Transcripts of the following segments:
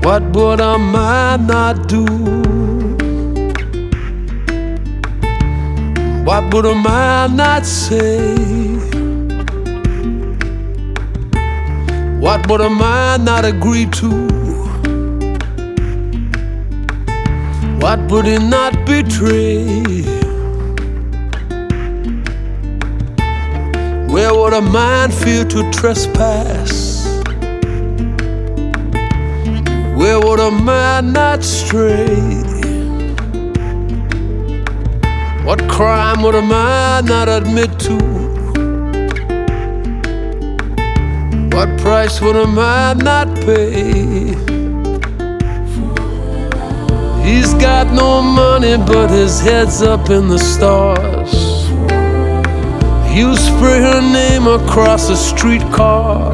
What would a man not do? What would a man not say? What would a man not agree to? What would he not betray? Where would a man fear to trespass? Where would a man not stray? What crime would a man not admit to? What price would a man not pay? He's got no money, but his head's up in the stars. He'll spray her name across a streetcar.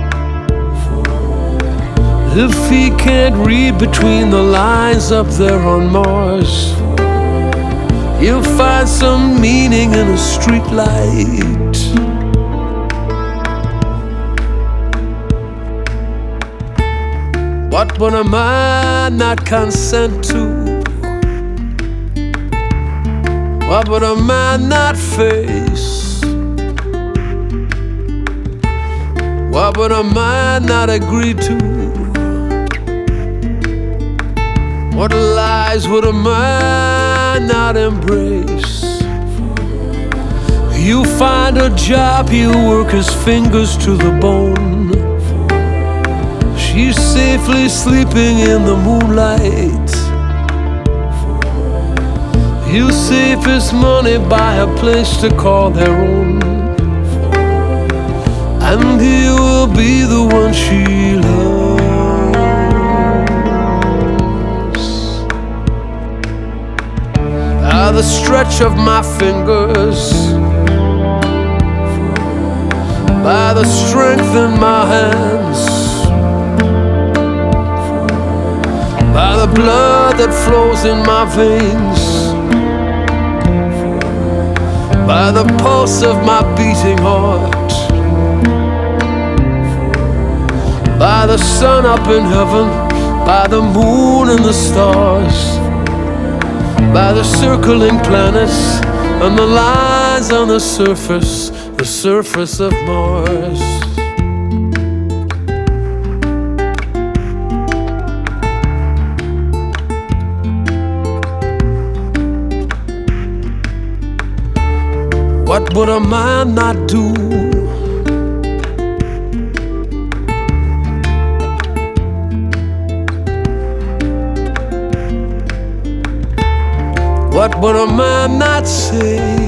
If he can't read between the lines up there on Mars, he'll find some meaning in a street light. What would a man not consent to? What would a man not face? What would a man not agree to? What lies would a man not embrace? You find a job, he'll work his fingers to the bone. She's safely sleeping in the moonlight. He'll save his money, buy a place to call their own, and he will be the one she loves. By the stretch of my fingers, by the strength in my hands, by the blood that flows in my veins, by the pulse of my beating heart, by the sun up in heaven, by the moon and the stars, by the circling planets and the lines on the surface of Mars. What would a man not do? What would a man not say?